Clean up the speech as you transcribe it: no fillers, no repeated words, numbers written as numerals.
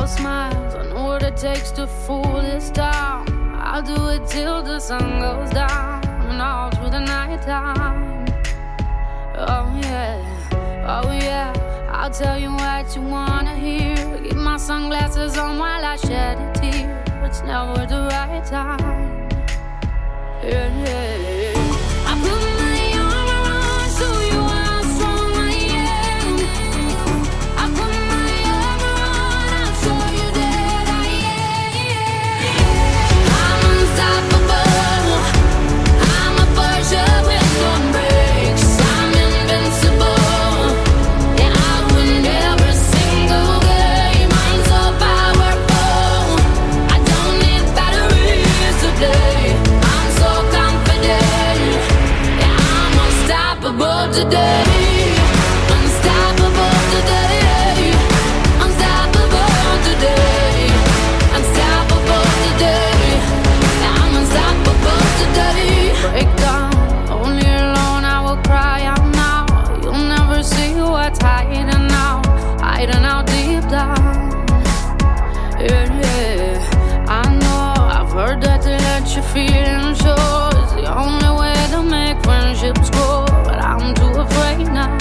smiles. I know what it takes to fool this town. I'll do it till the sun goes down and all through the night time. Oh yeah, I'll tell you what you wanna hear. Keep my sunglasses on while I shed a tear. It's never the right time. Yeah. I put my arm around so you how strong I am. I put my arm around, I'll show you that I am. I'm unstoppable. I'm a Porsche with no brakes. I'm invincible. Yeah, I win every single game. I'm so powerful. I don't need batteries to play. I'm so confident. Yeah, I'm unstoppable today. Unstoppable today. Unstoppable today. Unstoppable today. Yeah, I'm unstoppable today. Break down, only alone I will cry out now. You'll never see what's hiding out deep down. Yeah, I know, I've heard that to let your feelings show is the only way to make friendships grow. But I'm too afraid now.